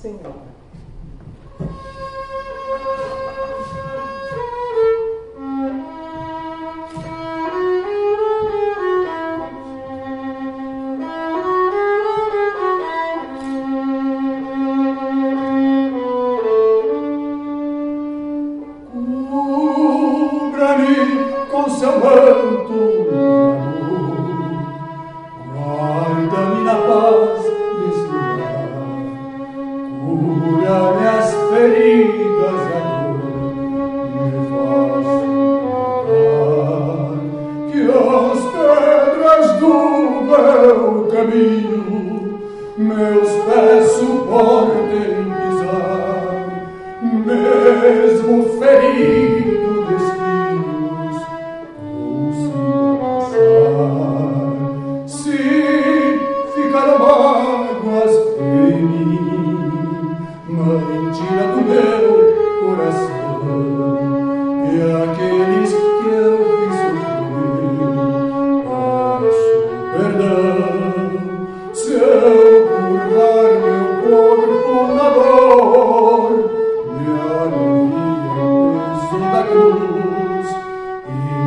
Senhora. Com seu manto de amor, guarda-me na paz deste lar, cura-me as feridas e a dor, me faz suportar que as pedras do meu caminho meus pés suportem pisar, mesmo ferido de espinhos. Se ficaram mágoas em mim, mãe, tira do meu coração, e aqueles que eu fiz sofrer, peço perdão. Se eu curvar meu corpo na dor, me alivia o peso da cruz, e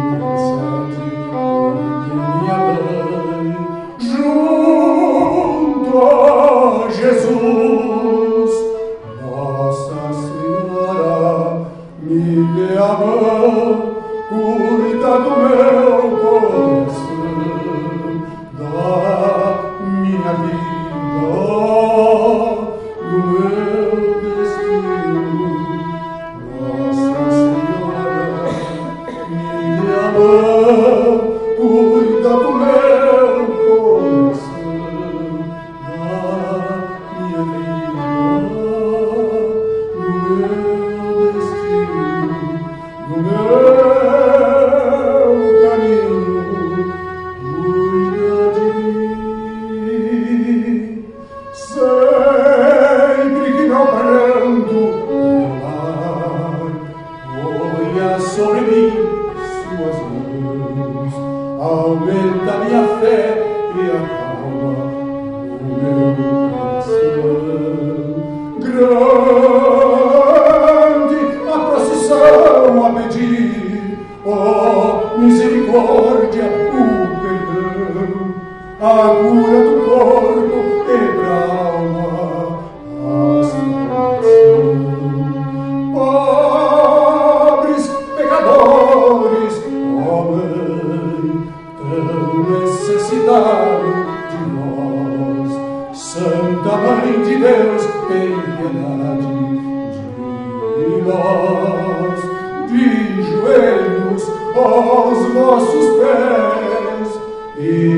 Jesus, Nossa Senhora, me dê a mão, cuida do meu coração, da minha vida, do meu destino. Nossa Senhora, me dê a mão, cuida do meu coração, minha vida, no meu destino, no meu caminho, cuida de mim. Sempre que meu pranto rolar, ponha sobre mim suas mãos, aumenta minha fé e acalma o meu grande a procissão a pedir, oh misericórdia, o perdão, a cura do corpo e da alma, a salvação. Pobres pecadores, ó mãe, tão necessitados de nós, Santa Mãe de Deus, tem piedade de nós. De joelhos aos vossos pés, e